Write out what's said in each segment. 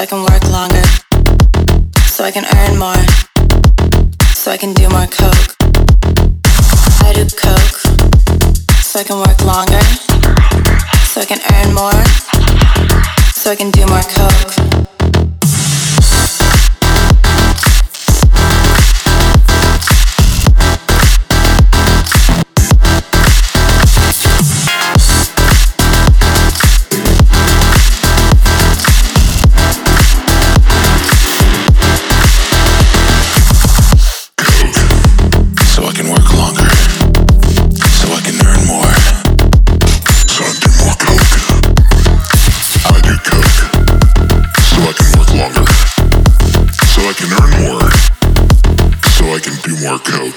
I can work longer, so I can earn more, so I can do more coke. I do coke, so I can work longer, so I can earn more, so I can do more coke. More coke.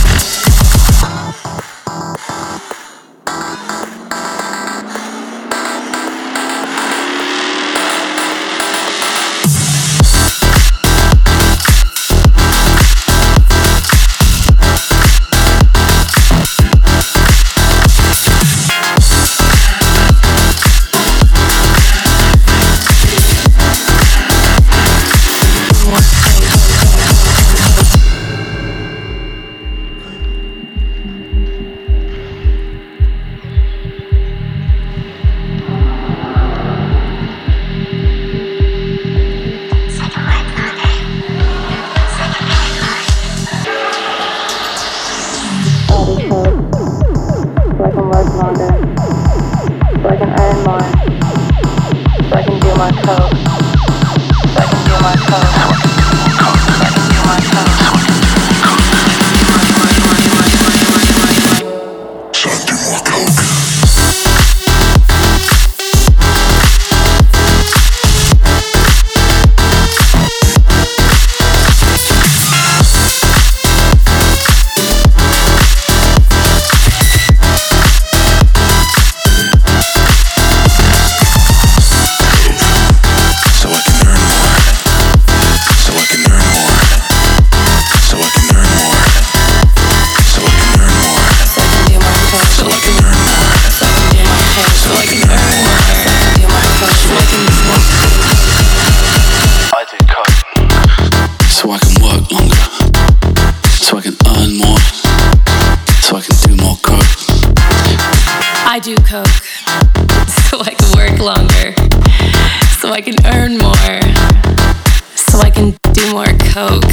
I do coke, so I can work longer, so I can earn more, so I can do more coke.